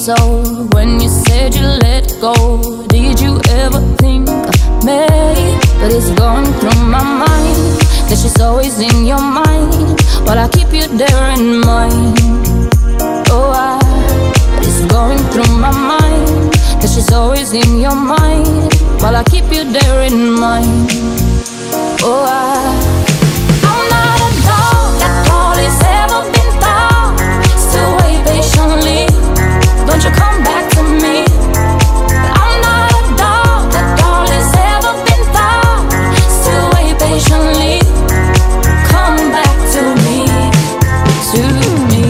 so when you said you let go. Did you ever think of me? But it's going through my mind that she's always in your mind, while I keep you there in mind. Oh, but it's going through my mind that she's always in your mind, while I keep you there in mind. Oh, I'm not a dog that all is ever been thought. Still wait patiently, don't you come back to me. I'm not a dog that all is ever been thought. Still wait patiently, come back to me, to me.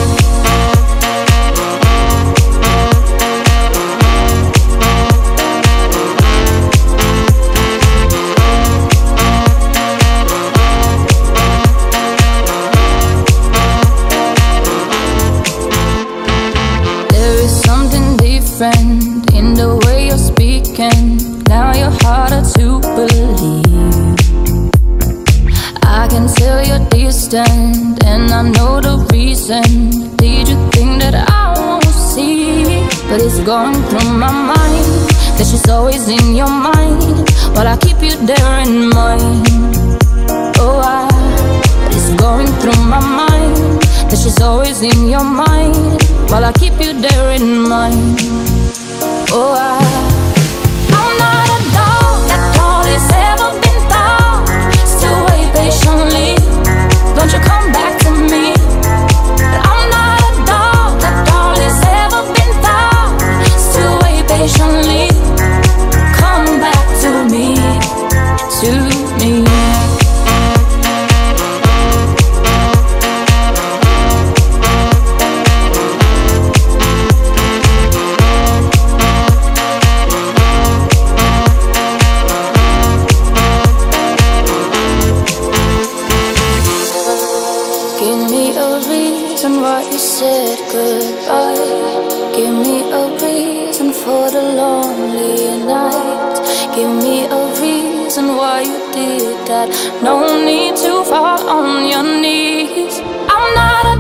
In the way you're speaking, now you're harder to believe. I can tell you're distant, and I know the reason. Did you think that I won't see? But it's going through my mind that she's always in your mind, while I keep you there in mind. Oh, but it's going through my mind that she's always in your mind, while I keep you there in mind. Oh, I'm not a dog that all is ever been thought. Still wait patiently, don't you come back to me. But I'm not a dog that all is ever been thought. Still wait patiently, come back to me, to me. Why you said goodbye. Give me a reason for the lonely night. Give me a reason why you did that. No need to fall on your knees. I'm not a